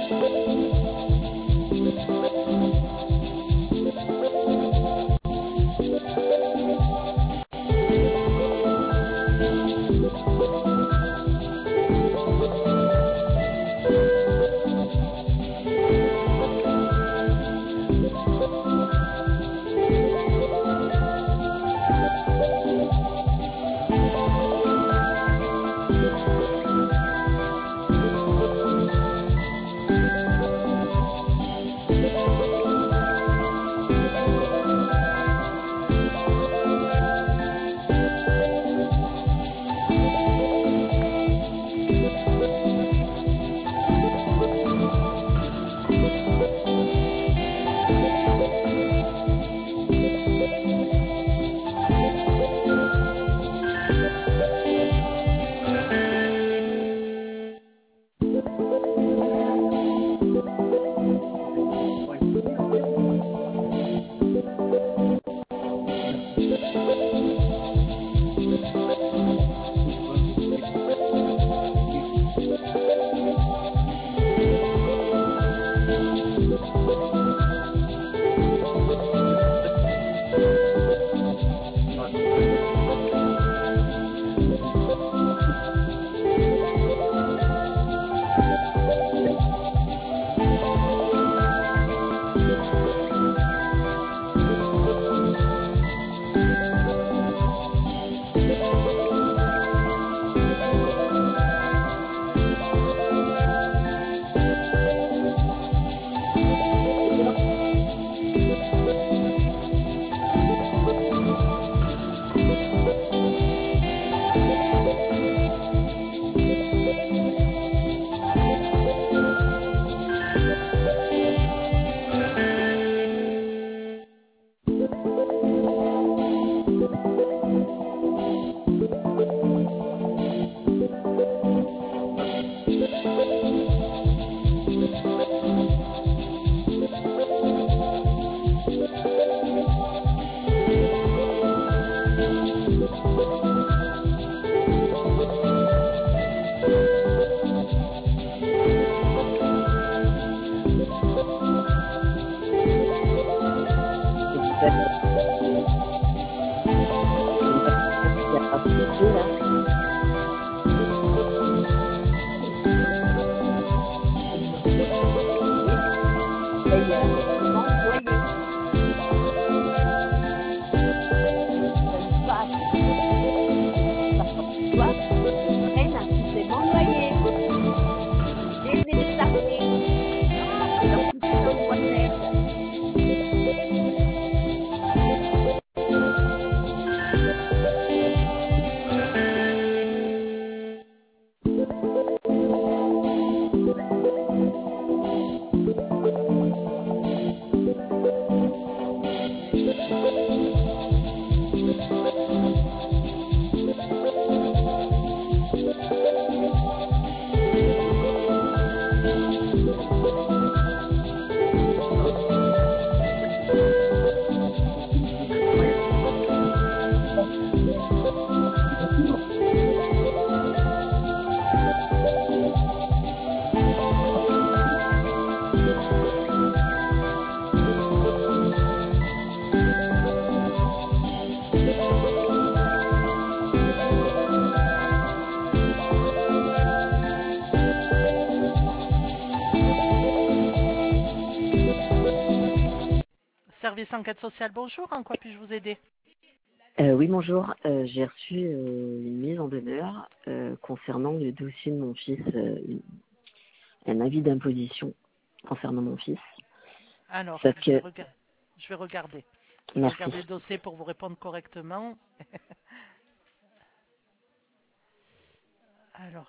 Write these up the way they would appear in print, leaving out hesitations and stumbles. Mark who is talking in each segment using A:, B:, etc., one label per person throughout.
A: Service enquête sociale, bonjour, en quoi puis-je vous aider?
B: Oui, bonjour. J'ai reçu une mise en demeure concernant le dossier de mon fils, un avis d'imposition concernant mon fils.
A: Alors,
B: Sauf
A: je vais,
B: que,
A: rega- je vais regarder. Je vais
B: merci.
A: regarder le dossier pour vous répondre correctement. Alors,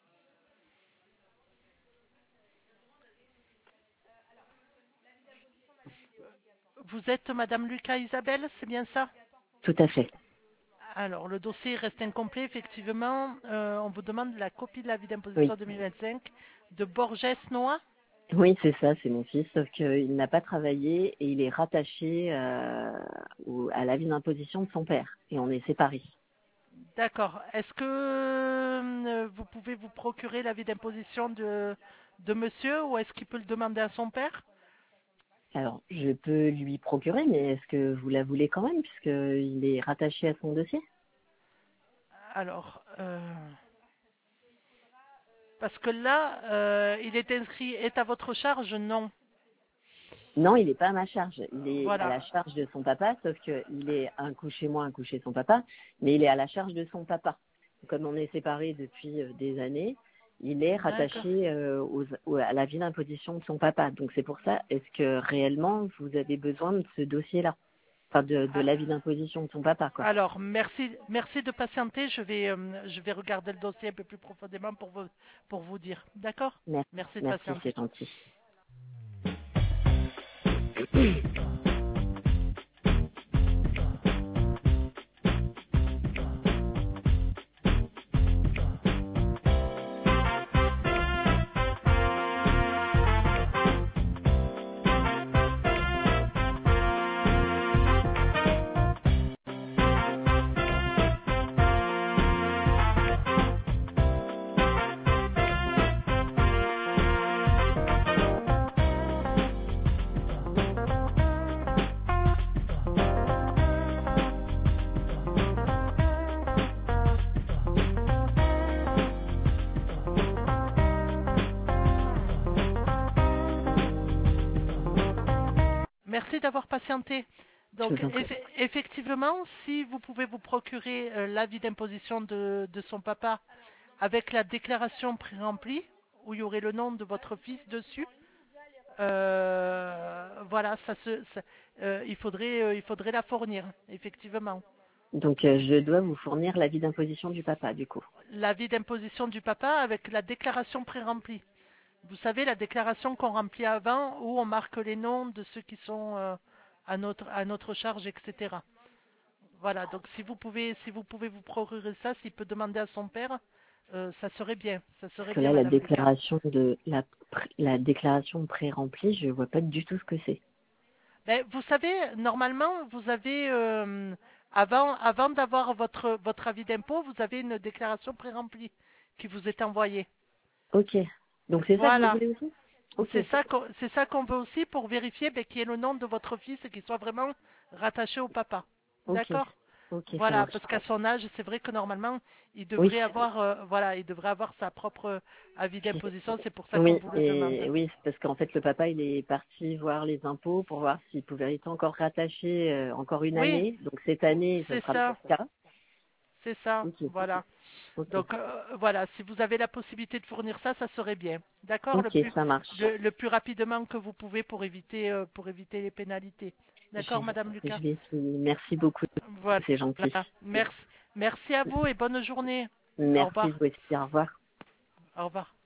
A: vous êtes Madame Lucas Isabelle, c'est bien ça?
B: Tout à fait.
A: Alors, le dossier reste incomplet, effectivement. On vous demande la copie de l'avis
B: Oui,
A: d'imposition 2025 de Borges Noah.
B: oui, c'est ça, c'est mon fils, sauf qu'il n'a pas travaillé et il est rattaché à l'avis d'imposition de son père et on est séparés.
A: D'accord. Est-ce que vous pouvez vous procurer l'avis d'imposition de monsieur ou est-ce qu'il peut le demander à son père?
B: Alors, je peux lui procurer, mais est-ce que vous la voulez quand même, puisqu'il est rattaché à son dossier?
A: Alors, parce que là, il est inscrit, est à votre charge? Non.
B: Non, il n'est pas à ma charge. Il est à la
A: Voilà.
B: charge de son papa, sauf qu'il est un coup chez moi, un coup chez son papa, mais il est à la charge de son papa. Comme on est séparés depuis des années, il est
A: D'accord.
B: rattaché à la vie d'imposition de son papa. Donc c'est pour ça, est-ce que réellement vous avez besoin de ce dossier-là? Enfin, de
A: Ah,
B: l'avis d'imposition de son papa, quoi.
A: alors, merci de patienter. Je vais regarder le dossier un peu plus profondément pour vous dire. D'accord?
B: Merci,
A: Merci de
B: merci,
A: patienter.
B: c'est gentil.
A: Merci d'avoir patienté.
B: Je
A: Donc,
B: vous en prie.
A: effectivement, si vous pouvez vous procurer l'avis d'imposition de son papa avec la déclaration pré-remplie, où il y aurait le nom de votre fils dessus, voilà, il faudrait la fournir, effectivement.
B: Donc je dois vous fournir l'avis d'imposition du papa, du coup.
A: L'avis d'imposition du papa avec la déclaration pré-remplie. Vous savez, la déclaration qu'on remplit avant, où on marque les noms de ceux qui sont à notre charge, etc. Voilà, donc si vous pouvez vous procurer ça, s'il peut demander à son père, ça serait bien. Ça
B: Parce
A: serait
B: que
A: bien,
B: là, la
A: Madame Lucas.
B: déclaration de la déclaration pré-remplie, je vois pas du tout ce que c'est.
A: Ben, vous savez, normalement, vous avez, avant d'avoir votre avis d'impôt, vous avez une déclaration pré-remplie qui vous est envoyée.
B: Ok. Donc c'est ça que vous
A: Voilà.
B: voulez aussi? Ok.
A: C'est ça qu'on veut aussi pour vérifier ben, qu'il y ait le nom de votre fils et qu'il soit vraiment rattaché au papa.
B: Ok.
A: D'accord?
B: Ok, ça
A: Voilà,
B: marche.
A: parce qu'à son âge, c'est vrai que normalement,
B: Oui.
A: il devrait avoir sa propre avis
B: Puis-
A: d'imposition. C'est pour ça qu'on
B: Oui,
A: vous le demande.
B: et oui, c'est parce qu'en fait le papa il est parti voir les impôts pour voir s'il pouvait être encore rattaché encore une
A: Oui,
B: année. Donc cette année, ce
A: c'est
B: sera pas
A: ça,
B: le cas.
A: c'est ça.
B: Ok.
A: Voilà.
B: Ok.
A: Donc voilà, si vous avez la possibilité de fournir ça, ça serait bien. D'accord?
B: Ok, ça marche.
A: Le plus rapidement que vous pouvez pour éviter les pénalités.
B: Je,
A: D'accord, Madame
B: je
A: Lucas?
B: vais essayer. Merci beaucoup.
A: Voilà.
B: C'est gentil.
A: Merci à vous et bonne journée. Au
B: Merci
A: revoir.
B: vous aussi. Au revoir.
A: Au revoir.